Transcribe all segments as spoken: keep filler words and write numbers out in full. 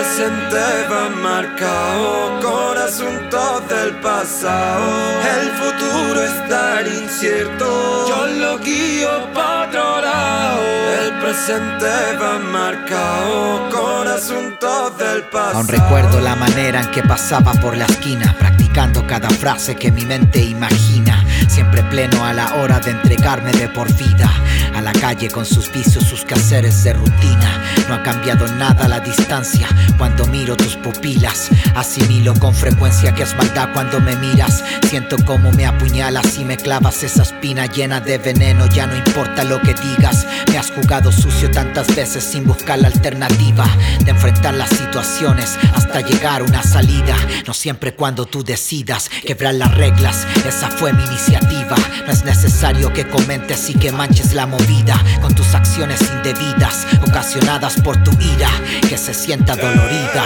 presente va marcado con asuntos del pasado. El futuro está incierto, yo lo guío pa' otro lado. El presente va marcado con asuntos del pasado. Aún recuerdo la manera en que pasaba por la esquina, practicando cada frase que mi mente imagina. Siempre pleno a la hora de entregarme de por vida a la calle con sus vicios, sus quehaceres de rutina. No ha cambiado nada la distancia cuando miro tus pupilas. Asimilo con frecuencia que es maldad cuando me miras. Siento como me apuñalas y me clavas esa espina llena de veneno. Ya no importa lo que digas, me has jugado sucio tantas veces sin buscar la alternativa de enfrentar las situaciones hasta llegar a una salida. No siempre cuando tú decidas quebrar las reglas, esa fue mi iniciativa. No es necesario que comentes y que manches la movida con tus acciones indebidas ocasionadas por tu ira que se sienta dolorida.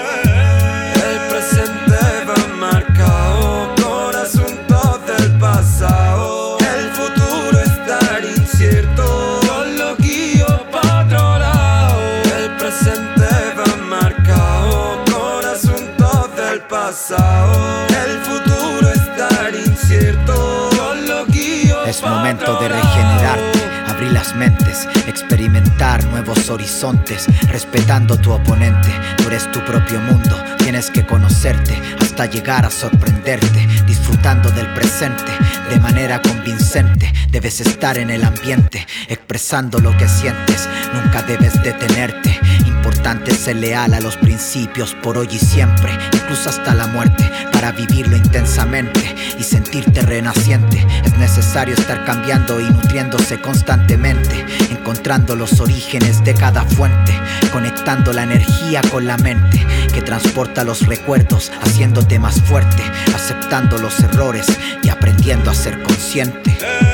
El presente va marcado con asuntos del pasado. El futuro está incierto, yo lo guío pa' otro lado. El presente va marcado con asuntos del pasado. El futuro está incierto, yo lo guío. Es momento de regenerarte, abrir las mentes, experimentar nuevos horizontes, respetando tu oponente. Tú eres tu propio mundo, tienes que conocerte hasta llegar a sorprenderte, disfrutando del presente de manera convincente. Debes estar en el ambiente, expresando lo que sientes, nunca debes detenerte. Importante ser leal a los principios por hoy y siempre, incluso hasta la muerte, para vivirlo intensamente y sentirte renaciente. Es necesario estar cambiando y nutriéndose constantemente, encontrando los orígenes de cada fuente, conectando la energía con la mente que transporta los recuerdos, haciéndote más fuerte, aceptando los errores y aprendiendo a ser consciente.